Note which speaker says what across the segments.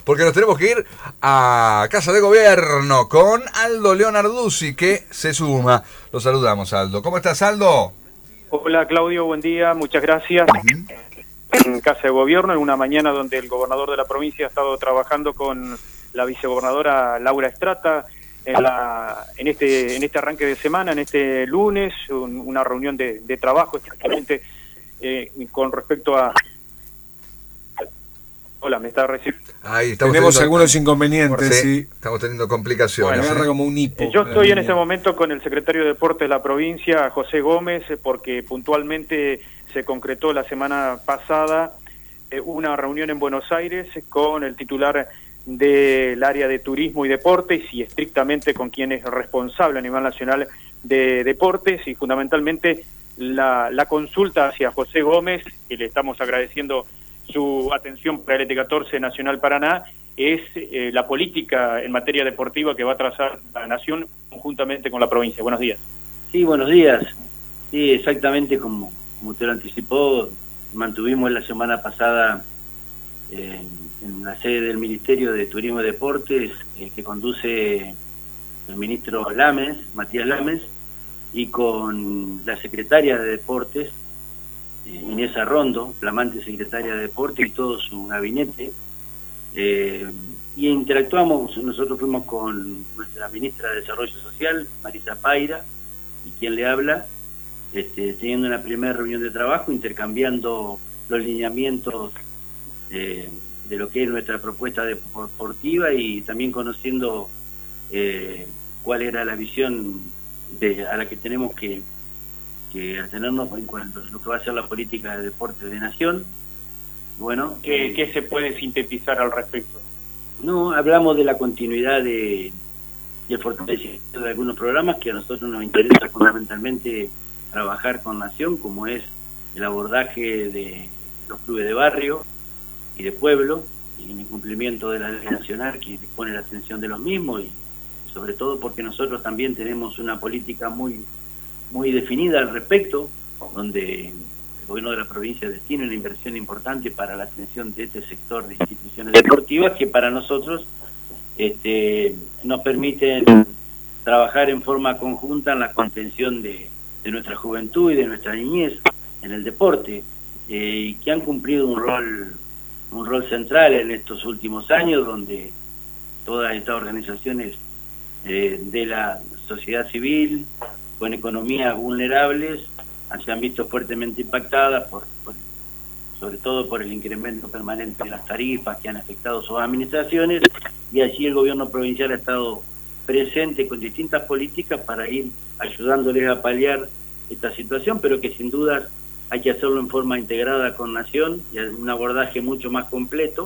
Speaker 1: porque nos tenemos que ir a Casa de Gobierno con Aldo Leonarduzzi, que se suma. Lo saludamos, Aldo. ¿Cómo estás, Aldo?
Speaker 2: Hola, Claudio, buen día, muchas gracias. En Casa de Gobierno, en una mañana donde el gobernador de la provincia ha estado trabajando con la vicegobernadora Laura Estrata en este arranque de semana, en este lunes, una reunión de trabajo exactamente con respecto a... Hola, me está recibiendo.
Speaker 1: Ahí
Speaker 3: tenemos algunos inconvenientes, sí.
Speaker 1: Estamos teniendo complicaciones.
Speaker 3: Bueno, como un hipo.
Speaker 2: Yo estoy en este momento con el secretario de Deportes de la provincia, José Gómez, porque puntualmente se concretó la semana pasada una reunión en Buenos Aires con el titular del área de turismo y deportes y estrictamente con quien es responsable a nivel nacional de deportes, y fundamentalmente la consulta hacia José Gómez, que le estamos agradeciendo su atención para el ET14 Nacional Paraná, es la política en materia deportiva que va a trazar la Nación conjuntamente con la provincia. Buenos días.
Speaker 4: Sí, buenos días. Sí, exactamente como usted lo anticipó, mantuvimos la semana pasada en la sede del Ministerio de Turismo y Deportes, que conduce el ministro Lames, Matías Lames, y con la secretaria de Deportes, Inés Arrondo, flamante secretaria de Deportes, y todo su gabinete, y interactuamos. Nosotros fuimos con nuestra ministra de Desarrollo Social, Marisa Paira, y quien le habla, teniendo una primera reunión de trabajo, intercambiando los lineamientos de lo que es nuestra propuesta deportiva, y también conociendo cuál era la visión a la que tenemos que atenernos en cuanto a lo que va a ser la política de deporte de Nación. Bueno,
Speaker 2: ¿Qué se puede sintetizar al respecto?
Speaker 4: No, hablamos de la continuidad y el fortalecimiento de algunos programas que a nosotros nos interesa fundamentalmente trabajar con Nación, como es el abordaje de los clubes de barrio y de pueblo, y en el cumplimiento de la ley nacional que pone la atención de los mismos, y sobre todo porque nosotros también tenemos una política muy definida al respecto, donde el gobierno de la provincia destina una inversión importante para la atención de este sector de instituciones deportivas, que para nosotros nos permiten trabajar en forma conjunta en la contención de nuestra juventud y de nuestra niñez en el deporte, y que han cumplido un rol central en estos últimos años, donde todas estas organizaciones de la sociedad civil con economías vulnerables se han visto fuertemente impactadas sobre todo por el incremento permanente de las tarifas que han afectado sus administraciones, y allí el gobierno provincial ha estado presente con distintas políticas para ir ayudándoles a paliar esta situación, pero que sin dudas hay que hacerlo en forma integrada con Nación y un abordaje mucho más completo,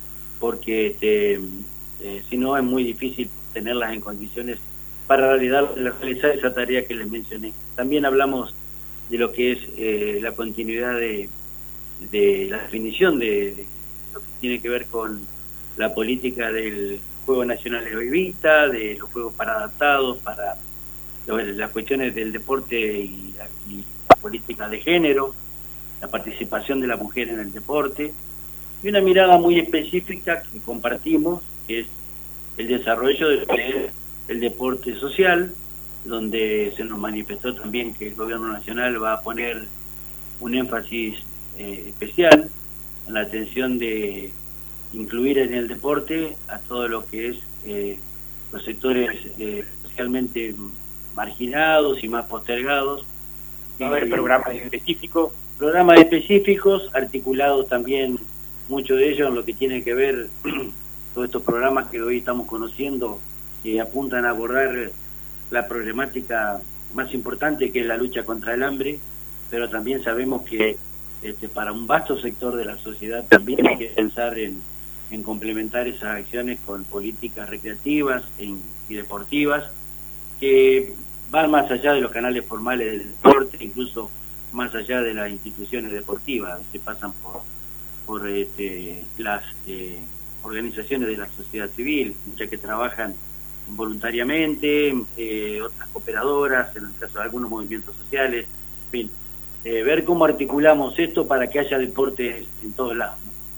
Speaker 4: porque si no es muy difícil tenerlas en condiciones para realizar esa tarea que les mencioné. También hablamos de lo que es la continuidad de la definición de lo que tiene que ver con la política del Juego Nacional de Vista, de los juegos para adaptados, para las cuestiones del deporte y la política de género, la participación de la mujer en el deporte, y una mirada muy específica que compartimos, que es el desarrollo del deporte social, donde se nos manifestó también que el gobierno nacional va a poner un énfasis especial en la atención de incluir en el deporte a todo lo que es los sectores socialmente marginados y más postergados.
Speaker 2: Va a haber programas específicos.
Speaker 4: Programas específicos, articulados también, muchos de ellos en lo que tiene que ver todos estos programas que hoy estamos conociendo, que apuntan a abordar la problemática más importante, que es la lucha contra el hambre, pero también sabemos que para un vasto sector de la sociedad también hay que pensar en complementar esas acciones con políticas recreativas y deportivas que van más allá de los canales formales del deporte, incluso más allá de las instituciones deportivas, que pasan por las organizaciones de la sociedad civil, muchas que trabajan voluntariamente, otras cooperadoras, en el caso de algunos movimientos sociales, en fin, ver cómo articulamos esto para que haya deportes en todos lados, ¿no?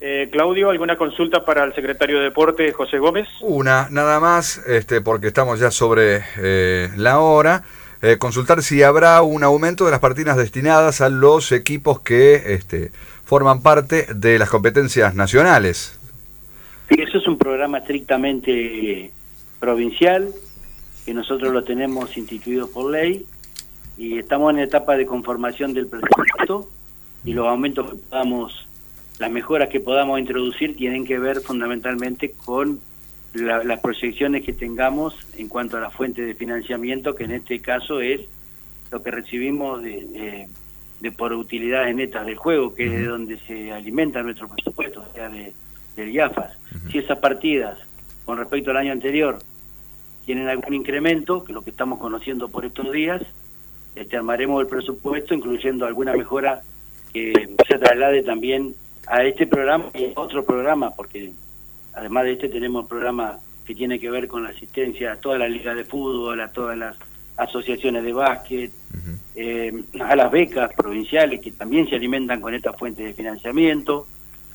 Speaker 2: Claudio, ¿alguna consulta para el secretario de Deporte, José Gómez?
Speaker 1: Una, nada más, porque estamos ya sobre la hora. Consultar si habrá un aumento de las partidas destinadas a los equipos que forman parte de las competencias nacionales.
Speaker 4: Sí, eso es un programa estrictamente provincial, que nosotros lo tenemos instituido por ley, y estamos en etapa de conformación del presupuesto, y los aumentos que podamos, las mejoras que podamos introducir tienen que ver fundamentalmente con las proyecciones que tengamos en cuanto a la fuente de financiamiento, que en este caso es lo que recibimos de por utilidades netas del juego, que es de donde se alimenta nuestro presupuesto, o sea, del IAFAS. Si esas partidas, con respecto al año anterior, tienen algún incremento, que es lo que estamos conociendo por estos días, armaremos el presupuesto, incluyendo alguna mejora que se traslade también a este programa y a otro programa, porque además de tenemos un programa que tiene que ver con la asistencia a todas las ligas de fútbol, a todas las asociaciones de básquet, a las becas provinciales que también se alimentan con esta fuente de financiamiento,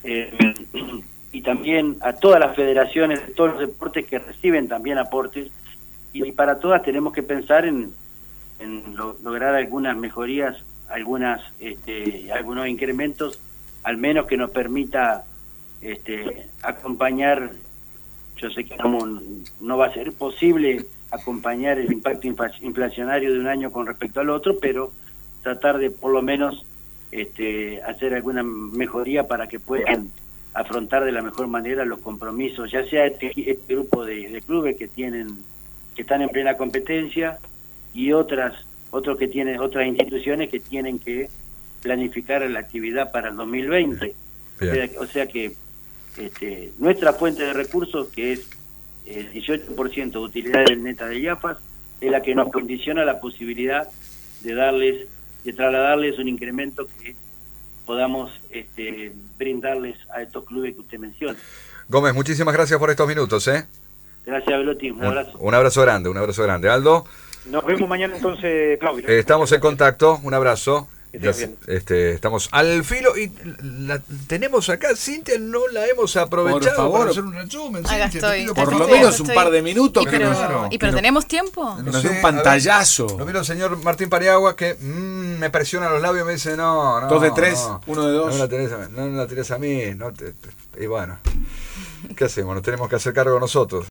Speaker 4: y también a todas las federaciones de todos los deportes que reciben también aportes, y para todas tenemos que pensar en lograr algunas mejorías, algunos incrementos, al menos que nos permita acompañar. Yo sé que no va a ser posible acompañar el impacto inflacionario de un año con respecto al otro, pero tratar de por lo menos hacer alguna mejoría para que puedan afrontar de la mejor manera los compromisos, ya sea este grupo de clubes que están en plena competencia, y otros que tienen otras instituciones que tienen que planificar la actividad para el 2020. O sea que nuestra fuente de recursos, que es el 18% de utilidades netas de IAFAS, es la que nos condiciona la posibilidad de trasladarles un incremento que podamos brindarles a estos clubes que usted menciona.
Speaker 1: Gómez, muchísimas gracias por estos minutos.
Speaker 4: Gracias, Velotti, un abrazo.
Speaker 1: Un abrazo grande. Aldo.
Speaker 2: Nos vemos mañana entonces, Claudio.
Speaker 1: Estamos en contacto, un abrazo.
Speaker 2: Ya, bien.
Speaker 1: Estamos al filo y la tenemos acá, Cintia, no la hemos aprovechado.
Speaker 3: Por favor,
Speaker 1: para hacer un resumen.
Speaker 5: Acá
Speaker 1: Cintia,
Speaker 5: estoy.
Speaker 3: por lo menos un par de minutos.
Speaker 5: Pero ¿tenemos tiempo?
Speaker 1: No
Speaker 3: Nos
Speaker 1: sé,
Speaker 3: da un pantallazo.
Speaker 1: Lo miro el señor Martín Pariagua que me presiona los labios y me dice no.
Speaker 3: 2 de 3, 1 de 2.
Speaker 1: No la tenés a mí. Y bueno, ¿qué hacemos? Nos tenemos que hacer cargo nosotros.